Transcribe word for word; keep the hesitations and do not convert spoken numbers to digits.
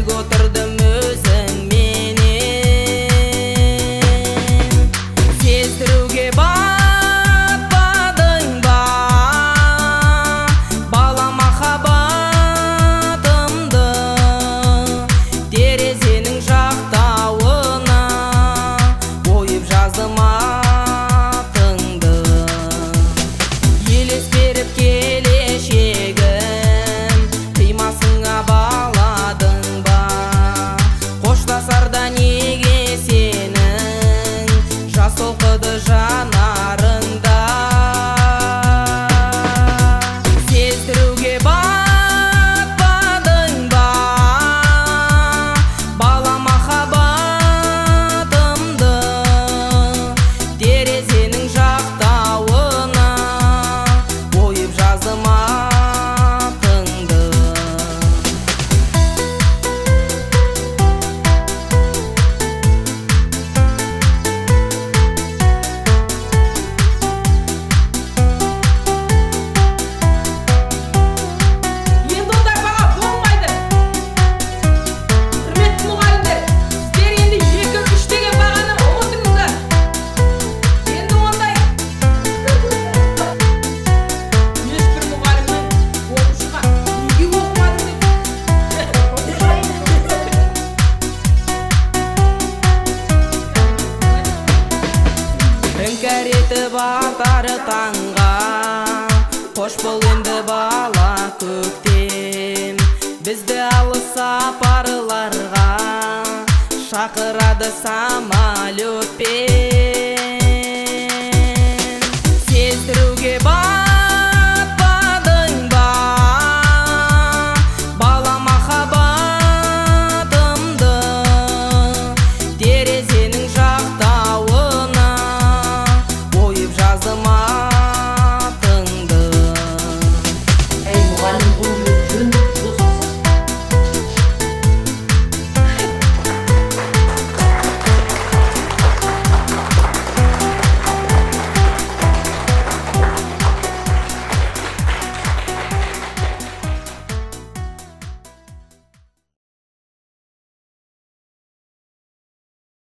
бірге отырдым өзіңменен. Сездіруге батпадың ба бала махаббатымды, терезенің жақтауына ойып жаздым атыңды. Елес беріп келешегім қимасыңа баладың ба, қоштасарда неге сенің жас толқыды жанарында. Сездіруге батпадың ба бала махаббатымды, терезенің жақтауына ойып жаздым атыңды. Енді ондай баға болмайды. Құрметті мұғалімдер, сіздер енді екі үш деген бағаны ұмытыңыздар. Енді ондай ешбір мұғалімнен оқушыға неге оқымадың деп Іңкәр етіп атары таңға, қош бол енді бала көктем. Бізді алыс сапарларға шақырады самолетпен. Сездіруге